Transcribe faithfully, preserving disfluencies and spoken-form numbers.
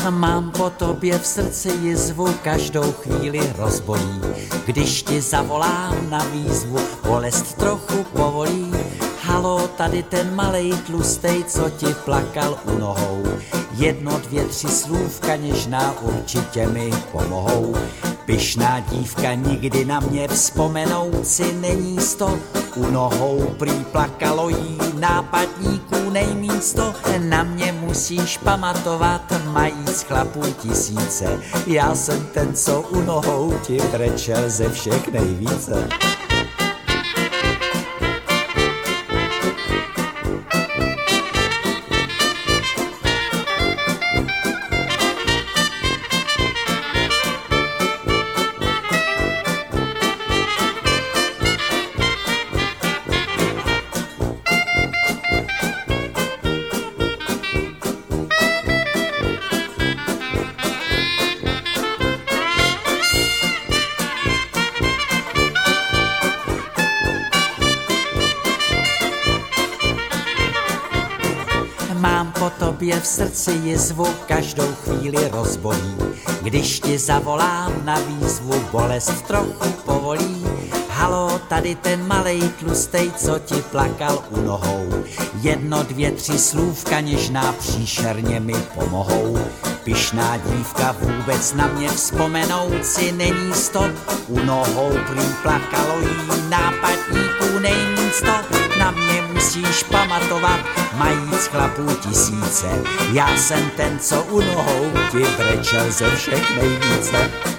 Mám po tobě v srdci jizvu, každou chvíli rozbolí. Když ti zavolám na výzvu, bolest trochu povolí. Halo, tady ten malej tlustej, co ti plakal u nohou. Jedno, dvě, tři slůvka něžná určitě mi pomohou. Pyšná dívka nikdy na mě vzpomenout si není sto. U nohou prý plakalo jí nápadníků nejmísto. Na mě musíš pamatovat, majíc chlapů tisíce. Já jsem ten, co u nohou ti brečel ze všech nejvíce. Mám po tobě v srdci jizvu, každou chvíli rozbolí. Když ti zavolám na výzvu, bolest trochu povolí. Halo, tady ten malej tlustej, co ti plakal u nohou. Jedno, dvě, tři slůvka něžná příšerně mi pomohou. Pyšná dívka vůbec na mě vzpomenout si není sto. U nohou prý plakalo jí nápadníků nejmísto. Na mě musíš pamatovat, majíc chlapů tisíce. Já jsem ten, co u nohou ti brečel ze všech nejvíce.